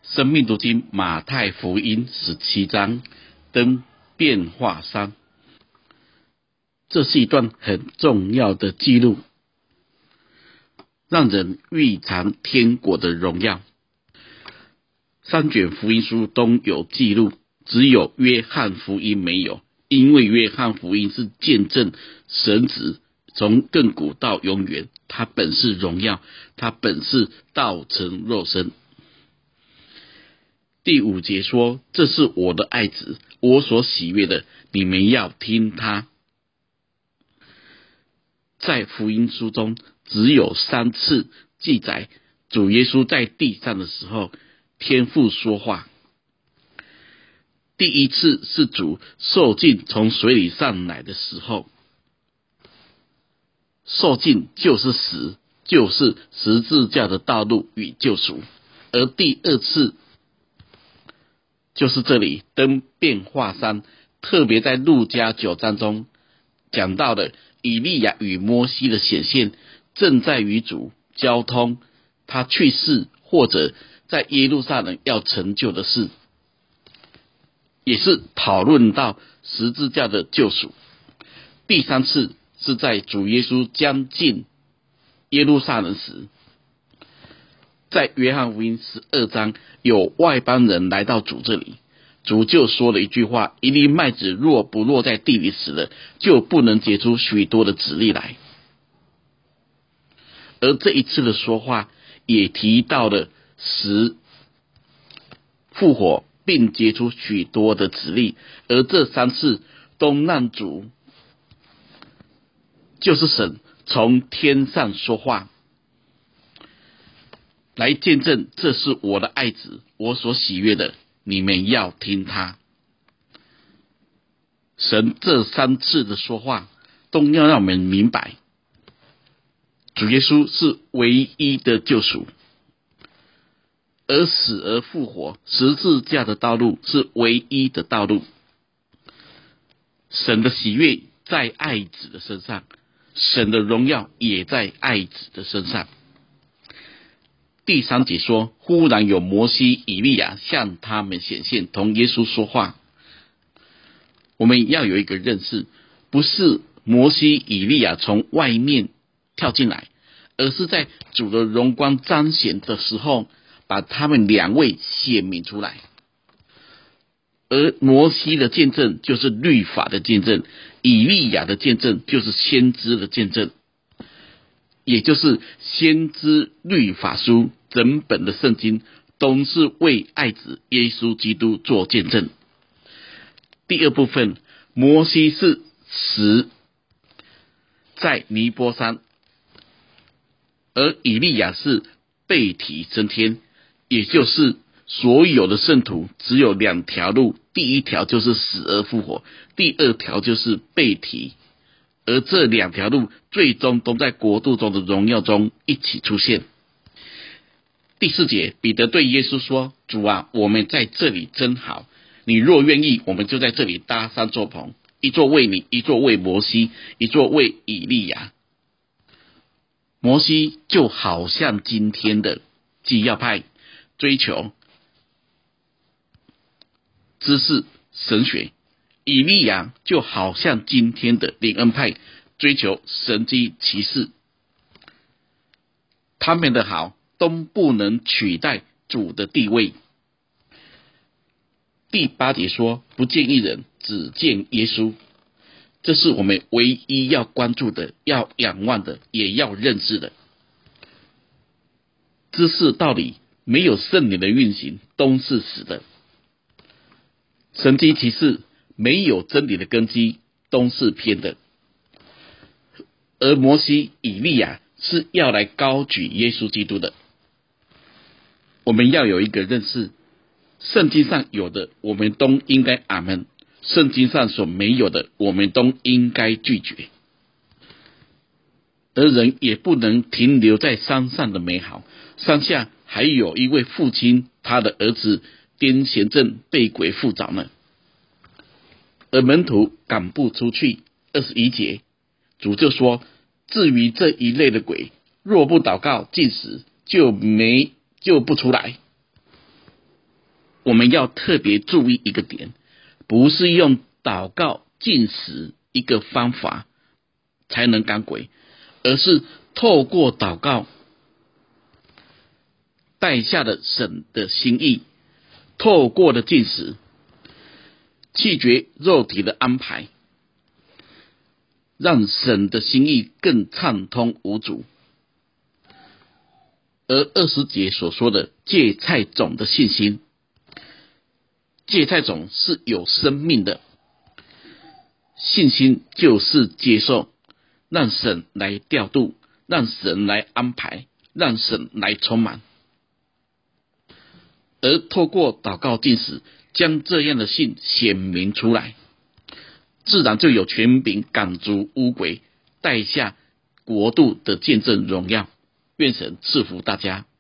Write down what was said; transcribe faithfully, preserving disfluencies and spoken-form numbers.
生命读经马太福音十七章登变化山，这是一段很重要的记录，让人预尝天国的荣耀。三卷福音书都有记录，只有约翰福音没有，因为约翰福音是见证神子从亘古到永远，他本是荣耀，他本是道成肉身。第五节说，这是我的爱子，我所喜悦的，你们要听他。在福音书中只有三次记载主耶稣在地上的时候，天父说话。第一次是主受尽从水里上来的时候，受尽就是死，就是十字架的道路与救赎。而第二次就是这里登变化山，特别在路加九章中讲到的以利亚与摩西的显现，正在与主交通他去世或者在耶路撒冷要成就的事，也是讨论到十字架的救赎。第三次是在主耶稣将近耶路撒冷时，在约翰福音十二章有外邦人来到主这里，主就说了一句话，一粒麦子若不落在地里死了，就不能结出许多的子粒来。而这一次的说话也提到了死复活并结出许多的子粒，而这三次都让主就是神从天上说话，来见证这是我的爱子，我所喜悦的，你们要听他。神这三次的说话都要让我们明白，主耶稣是唯一的救赎，而死而复活十字架的道路是唯一的道路。神的喜悦在爱子的身上，神的荣耀也在爱子的身上。第三节说，忽然有摩西、以利亚向他们显现，同耶稣说话。我们要有一个认识，不是摩西、以利亚从外面跳进来，而是在主的荣光彰显的时候，把他们两位显明出来。而摩西的见证就是律法的见证，以利亚的见证就是先知的见证，也就是先知律法书整本的圣经都是为爱子耶稣基督做见证。第二部分，摩西是死在尼波山，而以利亚是被提升天，也就是所有的圣徒只有两条路，第一条就是死而复活，第二条就是被提，而这两条路最终都在国度中的荣耀中一起出现。第四节，彼得对耶稣说，主啊，我们在这里真好，你若愿意，我们就在这里搭三座棚，一座为你，一座为摩西，一座为以利亚。摩西就好像今天的基要派追求知识神学，以利亚就好像今天的灵恩派追求神迹奇事。他们的好都不能取代主的地位。第八节说，不见一人，只见耶稣。这是我们唯一要关注的，要仰望的，也要认识的。知识道理没有圣灵的运行都是死的，神迹奇事没有真理的根基都是偏的。而摩西、以利亚是要来高举耶稣基督的。我们要有一个认识，圣经上有的我们都应该阿们，圣经上所没有的我们都应该拒绝。而人也不能停留在山上的美好，山下还有一位父亲，他的儿子癫痫症被鬼附着呢，而门徒赶不出去。二十一节，主就说，至于这一类的鬼，若不祷告禁食，就没就不出来。 我们要特别注意一个点，不是用祷告禁食一个方法才能赶鬼，而是透过祷告带下了神的心意，透过了禁食弃绝肉体的安排，让神的心意更畅通无阻。而二十节所说的芥菜种的信心，芥菜种是有生命的，信心就是接受，让神来调度，让神来安排，让神来充满。而透过祷告禁食，将这样的信显明出来，自然就有权柄赶逐污鬼，带下国度的见证荣耀。愿神赐福大家。